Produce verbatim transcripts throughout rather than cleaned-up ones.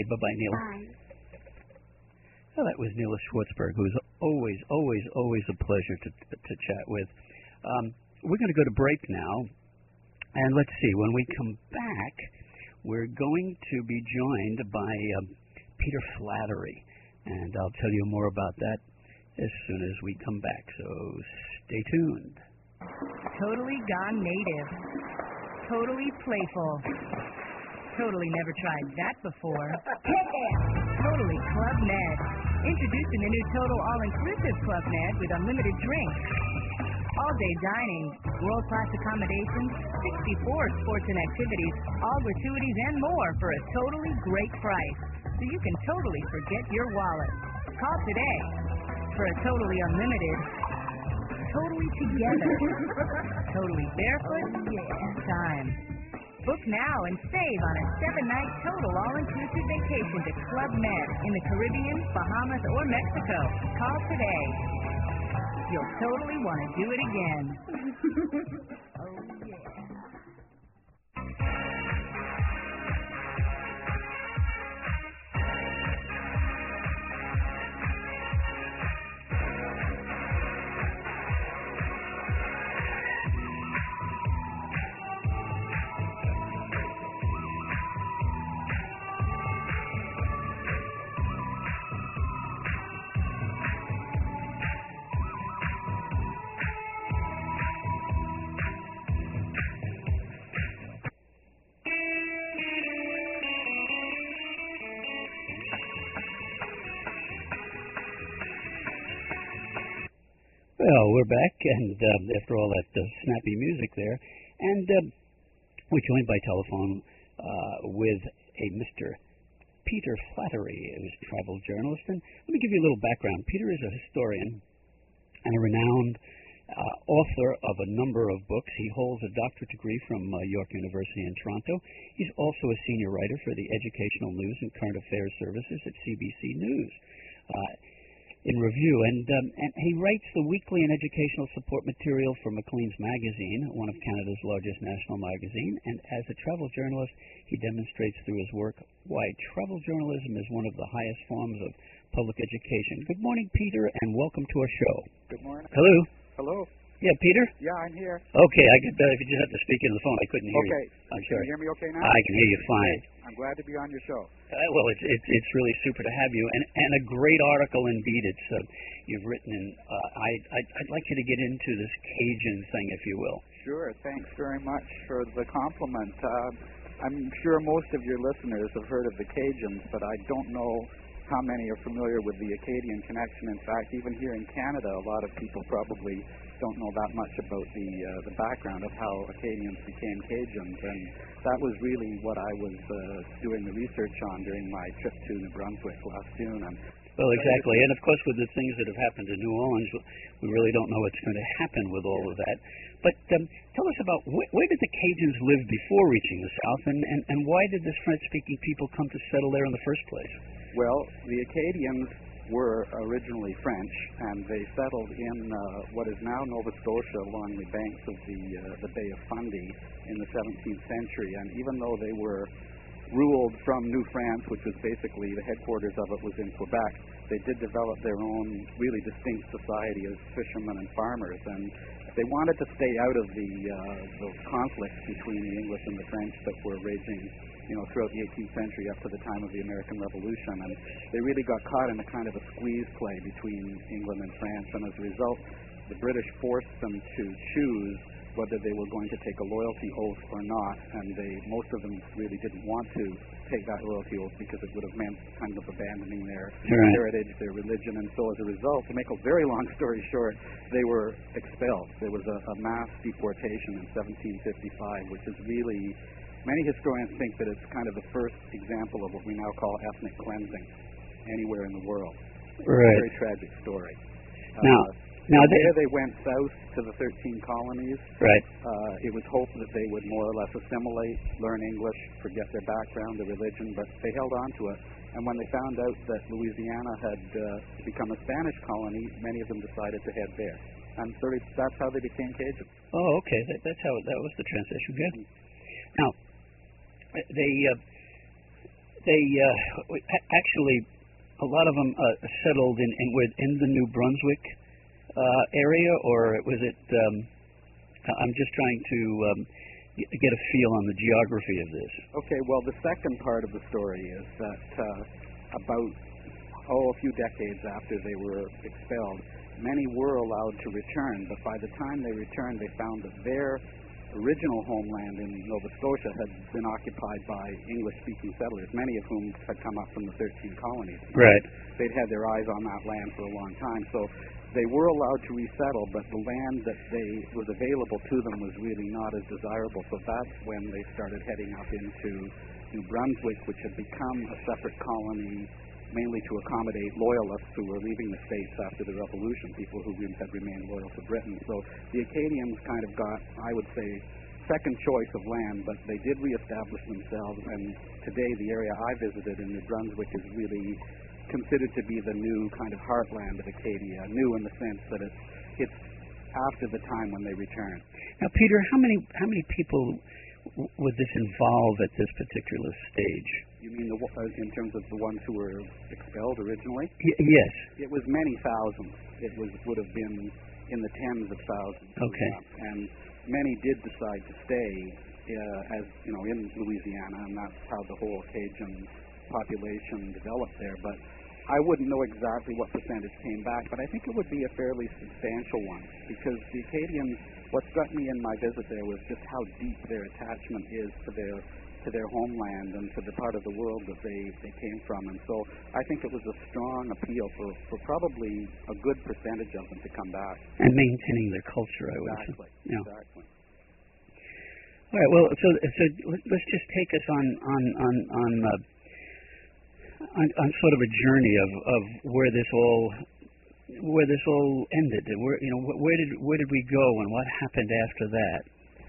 bye-bye, Neil. Bye. Well, that was Neil Schwartzberg, who's always, always, always a pleasure to to chat with. Um, we're going to go to break now, and let's see. When we come back, we're going to be joined by um, Peter Flattery, and I'll tell you more about that as soon as we come back. So stay tuned. Totally gone native. Totally playful. Totally never tried that before. Totally Club Med. Introducing the new Total All-Inclusive Club Med with unlimited drinks, all-day dining, world-class accommodations, sixty-four sports and activities, all gratuities and more for a totally great price. So you can totally forget your wallet. Call today for a totally unlimited, totally together, totally barefoot time. Book now and save on a seven-night total all-inclusive vacation to Club Med in the Caribbean, Bahamas, or Mexico. Call today. You'll totally want to do it again. Oh, yeah. Well, we're back, and um, after all that uh, snappy music there, and um, we're joined by telephone uh, with a Mister Peter Flattery, who's a travel journalist. And let me give you a little background. Peter is a historian and a renowned uh, author of a number of books. He holds a doctorate degree from uh, York University in Toronto. He's also a senior writer for the Educational News and Current Affairs Services at C B C News. Uh, in review, and um, and he writes the weekly and educational support material for Maclean's Magazine, one of Canada's largest national magazine, and as a travel journalist, he demonstrates through his work why travel journalism is one of the highest forms of public education. Good morning, Peter, and welcome to our show. Good morning. Hello. Hello. Yeah, Peter? Yeah, I'm here. Okay, I could, uh, if you just have to speak into the phone, I couldn't hear okay. you. I'm Can sorry. you hear me okay now? I can hear you fine. I'm glad to be on your show. Uh, well, it's, it's it's really super to have you, and and a great article indeed. It's uh, you've written, and uh, I I'd, I'd like you to get into this Cajun thing, if you will. Sure. Thanks very much for the compliment. Uh, I'm sure most of your listeners have heard of the Cajuns, but I don't know how many are familiar with the Acadian connection. In fact, even here in Canada, a lot of people probably don't know that much about the uh, the background of how Acadians became Cajuns, and that was really what I was uh, doing the research on during my trip to New Brunswick last June. And well, exactly, and of course, with the things that have happened in New Orleans, we really don't know what's going to happen with all of that. But um, tell us about wh- where did the Cajuns live before reaching the South, and, and, and why did the French-speaking people come to settle there in the first place? Well, the Acadians were originally French, and they settled in uh, what is now Nova Scotia along the banks of the uh, the Bay of Fundy in the seventeenth century. And even though they were ruled from New France, which was basically the headquarters of it was in Quebec, they did develop their own really distinct society as fishermen and farmers. And they wanted to stay out of the uh, those conflicts between the English and the French that were raging, you know, throughout the eighteenth century up to the time of the American Revolution. And they really got caught in a kind of a squeeze play between England and France. And as a result, the British forced them to choose whether they were going to take a loyalty oath or not. And they, most of them really didn't want to take that loyalty oath because it would have meant kind of abandoning their right. heritage, their religion. And so as a result, to make a very long story short, they were expelled. There was a, a mass deportation in seventeen fifty-five, which is really, many historians think that it's kind of the first example of what we now call ethnic cleansing anywhere in the world. Right. It's a very tragic story. Now, uh, now they, they, they went south to the thirteen colonies. Right. Uh, it was hoped that they would more or less assimilate, learn English, forget their background, their religion, but they held on to it. And when they found out that Louisiana had uh, become a Spanish colony, many of them decided to head there. And so they, that's how they became Cajun. Oh, okay. That, that's how that was the transition. Good. Now, they uh, they uh, actually, a lot of them uh, settled in in, in the New Brunswick uh, area, or was it? Um, I'm just trying to um, get a feel on the geography of this. Okay, well, the second part of the story is that uh, about oh, a few decades after they were expelled, many were allowed to return, but by the time they returned, they found that their original homeland in Nova Scotia had been occupied by English-speaking settlers, many of whom had come up from the thirteen colonies. Right. They'd had their eyes on that land for a long time, so they were allowed to resettle, but the land that they was available to them was really not as desirable, so that's when they started heading up into New Brunswick, which had become a separate colony mainly to accommodate loyalists who were leaving the States after the Revolution, people who had remained loyal to Britain. So the Acadians kind of got, I would say, second choice of land, but they did reestablish themselves, and today the area I visited in New Brunswick is really considered to be the new kind of heartland of Acadia, new in the sense that it's, it's after the time when they returned. Now, Peter, how many how many people w- would this involve at this particular stage? You mean the, uh, in terms of the ones who were expelled originally? Y- yes. It was many thousands. It was would have been in the tens of thousands. Okay. Uh, and many did decide to stay, uh, as you know, in Louisiana, and that's how the whole Cajun population developed there. But I wouldn't know exactly what percentage came back, but I think it would be a fairly substantial one, because the Acadians, what struck me in my visit there was just how deep their attachment is to their to their homeland and to the part of the world that they, they came from. And so I think it was a strong appeal for, for probably a good percentage of them to come back. And maintaining their culture, I would Exactly. say. Yeah. Exactly. All right. Well, so so let's just take us on on on on, uh, on, on sort of a journey of, of where this all where this all ended. Where you know where did where did we go and what happened after that?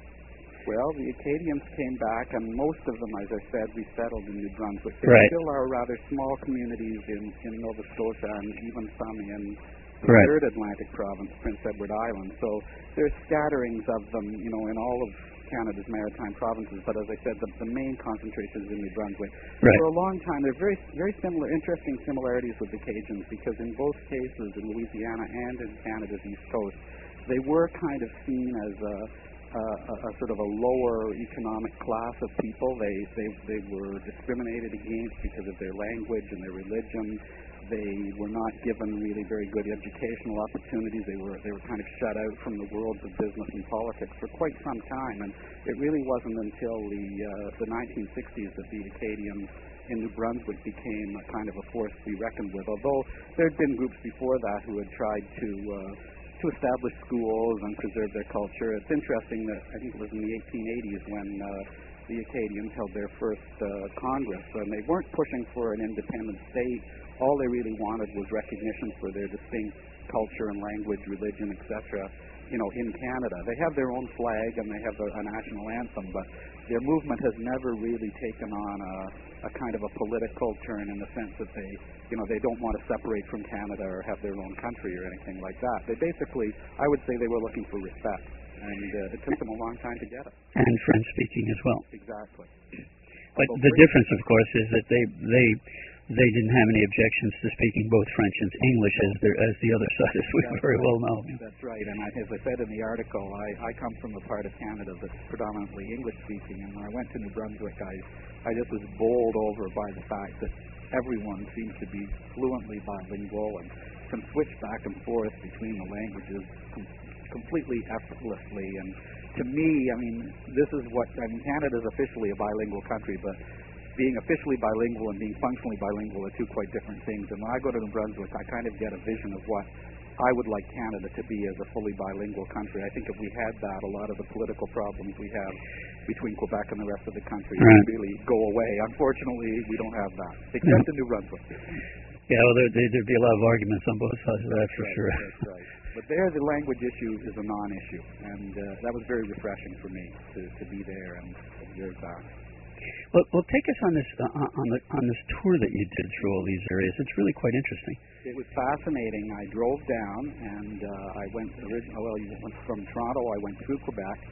Well, the Acadians came back, and most of them, as I said, resettled in New Brunswick. There Right. still are rather small communities in, in Nova Scotia and even some in the Right. third Atlantic province, Prince Edward Island. So there's scatterings of them, you know, in all of Canada's maritime provinces. But as I said, the, the main concentration is in New Brunswick. Right. For a long time, there are very, very similar, interesting similarities with the Cajuns, because in both cases, in Louisiana and in Canada's East Coast, they were kind of seen as a Uh, a, a sort of a lower economic class of people. They, they they were discriminated against because of their language and their religion. They were not given really very good educational opportunities. They were they were kind of shut out from the worlds of business and politics for quite some time. And it really wasn't until the uh, the nineteen sixties that the Acadians in New Brunswick became a kind of a force to be reckoned with. Although there had been groups before that who had tried to uh, to establish schools and preserve their culture. It's interesting that I think it was in the eighteen eighties when uh, the Acadians held their first uh, Congress, and they weren't pushing for an independent state. All they really wanted was recognition for their distinct culture and language, religion, et cetera, you know, in Canada. They have their own flag and they have a, a national anthem, but their movement has never really taken on a, a kind of a political turn in the sense that they, you know, they don't want to separate from Canada or have their own country or anything like that. They basically, I would say they were looking for respect, and uh, it took them a long time to get it. And French speaking as well. Exactly. But Although the British- difference, of course, is that they they they didn't have any objections to speaking both French and English as the as the other side, as we That's very right. well know. That's right, and I, as I said in the article, I, I come from a part of Canada that's predominantly English-speaking, and when I went to New Brunswick, I, I just was bowled over by the fact that everyone seems to be fluently bilingual and can switch back and forth between the languages com- completely effortlessly. And to me, I mean, this is what, I mean, Canada is officially a bilingual country, but being officially bilingual and being functionally bilingual are two quite different things. And when I go to New Brunswick, I kind of get a vision of what I would like Canada to be as a fully bilingual country. I think if we had that, a lot of the political problems we have between Quebec and the rest of the country Right. would really go away. Unfortunately, we don't have that, except in New Brunswick. Yeah, well, there, there, there'd be a lot of arguments on both sides of that, That's for right, sure. That's right. But there, the language issue is a non-issue, and uh, that was very refreshing for me to, to be there and observe that. Well, well, take us on this uh, on the on this tour that you did through all these areas. It's really quite interesting. It was fascinating. I drove down, and uh, I went originally. Well, you went from Toronto. I went through Quebec,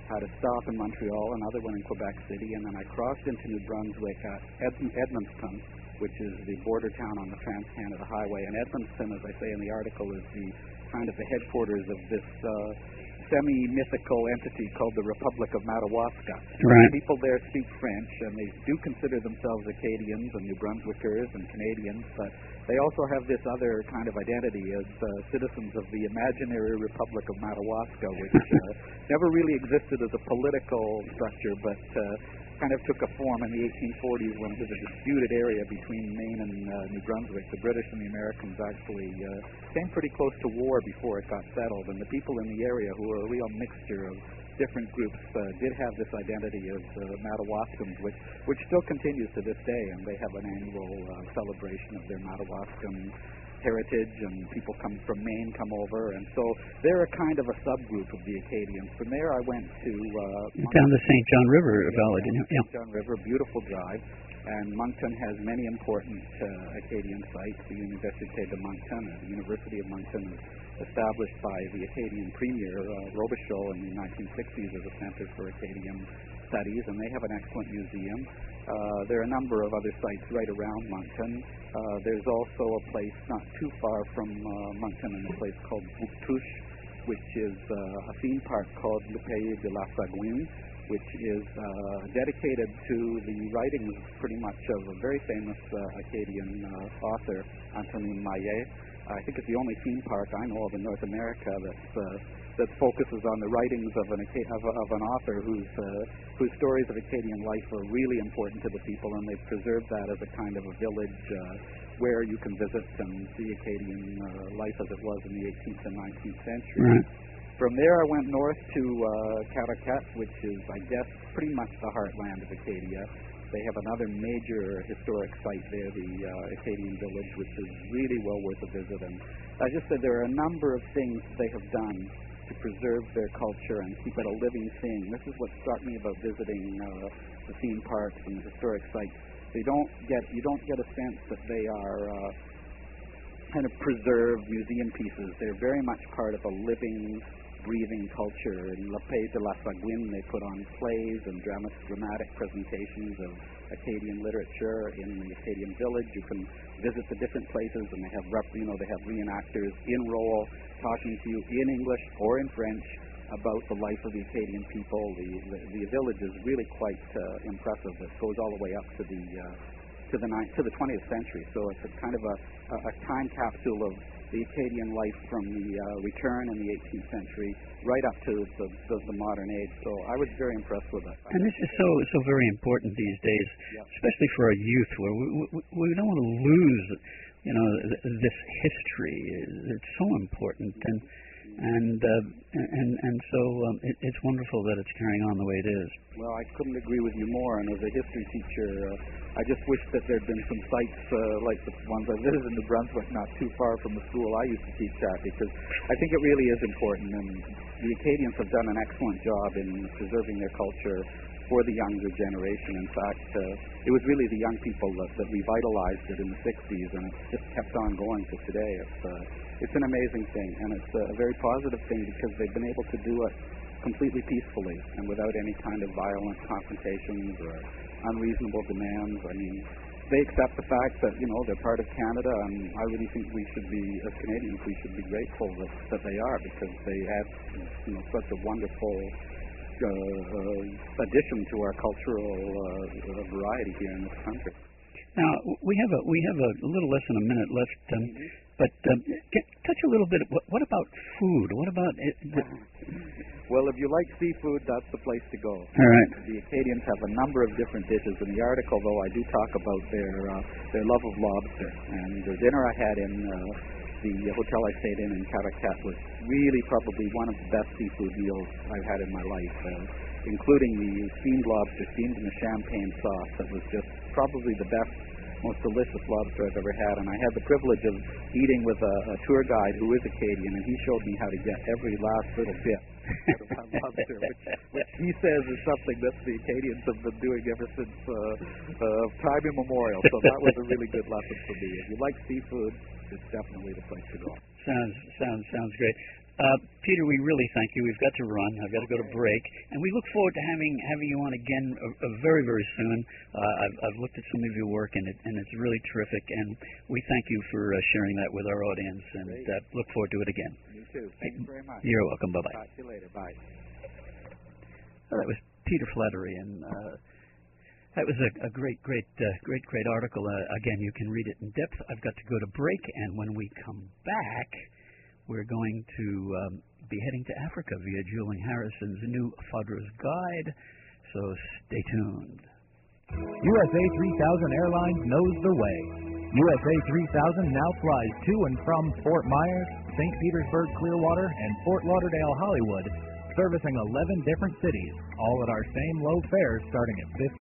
had a stop in Montreal, another one in Quebec City, and then I crossed into New Brunswick at Ed- Edmonton, which is the border town on the Trans-Canada Highway. And Edmonton, as I say in the article, is the kind of the headquarters of this uh, semi-mythical entity called the Republic of Madawaska. Right. People there speak French, and they do consider themselves Acadians and New Brunswickers and Canadians, but they also have this other kind of identity as uh, citizens of the imaginary Republic of Madawaska, which uh, never really existed as a political structure, but uh, kind of took a form in the eighteen forties when it was a disputed area between Maine and uh, New Brunswick. The British and the Americans actually uh, came pretty close to war before it got settled, and the people in the area, who were a real mixture of different groups, uh, did have this identity as uh, Madawaskans, which, which still continues to this day, and they have an annual uh, celebration of their Madawaskan heritage, and people come from Maine come over, and so they're a kind of a subgroup of the Acadians. From there I went to uh, down the Saint John River Valley, didn't you? Saint John River, beautiful drive, and Moncton has many important uh, Acadian sites. The Université de Moncton, uh, the University of Moncton, is established by the Acadian Premier uh, Robichaud in the nineteen sixties as a center for Acadian studies, and they have an excellent museum. Uh, there are a number of other sites right around Moncton. Uh, there's also a place not too far from uh, Moncton, in a place called Bouctouche, which is uh, a theme park called Le Pays de la Sagouine, which is uh, dedicated to the writings pretty much of a very famous uh, Acadian uh, author, Antonin Maillet. I think it's the only theme park I know of in North America that's uh, that focuses on the writings of an of, of an author whose uh, whose stories of Acadian life are really important to the people, and they've preserved that as a kind of a village uh, where you can visit and see Acadian uh, life as it was in the eighteenth and nineteenth century. Right. From there, I went north to uh, Caracat, which is, I guess, pretty much the heartland of Acadia. They have another major historic site there, the uh, Acadian Village, which is really well worth a visit. And I just said there are a number of things they have done to preserve their culture and keep it a living thing. This is what struck me about visiting uh, the theme parks and the historic sites. They don't get, you don't get a sense that they are uh, kind of preserved museum pieces. They're very much part of a living, breathing culture. In Le Pays de la Sagouine, they put on plays and drama, dramatic presentations of Acadian literature. In the Acadian Village, you can visit the different places, and they have, rep, you know, they have reenactors in role talking to you in English or in French about the life of the Acadian people. The the, the village is really quite uh, impressive. It goes all the way up to the uh, to the ninth, to the twentieth century. So it's a kind of a, a, a time capsule of the Acadian life from the uh, return in the eighteenth century right up to the, the, the modern age. So I was very impressed with it. And this is so so very important these days, yeah. especially for our youth, where we, we, we don't want to lose, you know, th- this history. It's so important, and and uh, and and so um, it, it's wonderful that it's carrying on the way it is. Well, I couldn't agree with you more. And as a history teacher, uh, I just wish that there had been some sites uh, like the ones I visited in New Brunswick, not too far from the school I used to teach at, because I think it really is important. And the Acadians have done an excellent job in preserving their culture for the younger generation. In fact, uh, it was really the young people that, that revitalized it in the sixties, and it's just kept on going to today. It's uh, it's an amazing thing, and it's a very positive thing because they've been able to do it completely peacefully and without any kind of violent confrontations or unreasonable demands. I mean, they accept the fact that, you know, they're part of Canada, and I really think we should be, as Canadians, we should be grateful that, that they are, because they add, you know, such a wonderful uh, uh, addition to our cultural uh, variety here in this country. Now we have a we have a little less than a minute left, um, but um, get, touch a little bit. What, what about food? What about it? The... Well, if you like seafood, that's the place to go. All right. The Acadians have a number of different dishes. In the article, though, I do talk about their uh, their love of lobster. And the dinner I had in uh, the hotel I stayed in in Caracat was really probably one of the best seafood meals I've had in my life, uh, including the steamed lobster, steamed in a champagne sauce. That was just probably the best, most delicious lobster I've ever had. And I had the privilege of eating with a, a tour guide who is Acadian, and he showed me how to get every last little bit out of that lobster, which, which he says is something that the Acadians have been doing ever since uh, uh, time immemorial. So that was a really good lesson for me. If you like seafood, it's definitely the place to go. Sounds sounds sounds great. Uh, Peter, we really thank you. We've got to run. I've got to go to break, and we look forward to having having you on again uh, uh, very, very soon. Uh, I've, I've looked at some of your work, and it and it's really terrific. And we thank you for uh, sharing that with our audience, and uh, look forward to it again. You too. Thank you very much. You're welcome. Bye bye. Talk to you later. Bye. Well, that was Peter Flattery, and uh, that was a, a great, great, uh, great, great article. Uh, again, you can read it in depth. I've got to go to break, and when we come back, we're going to um, be heading to Africa via Julian Harrison's new Fadra's Guide, so stay tuned. U S A three thousand Airlines knows the way. U S A three thousand now flies to and from Fort Myers, Saint Petersburg, Clearwater, and Fort Lauderdale, Hollywood, servicing eleven different cities, all at our same low fares starting at fifty dollars.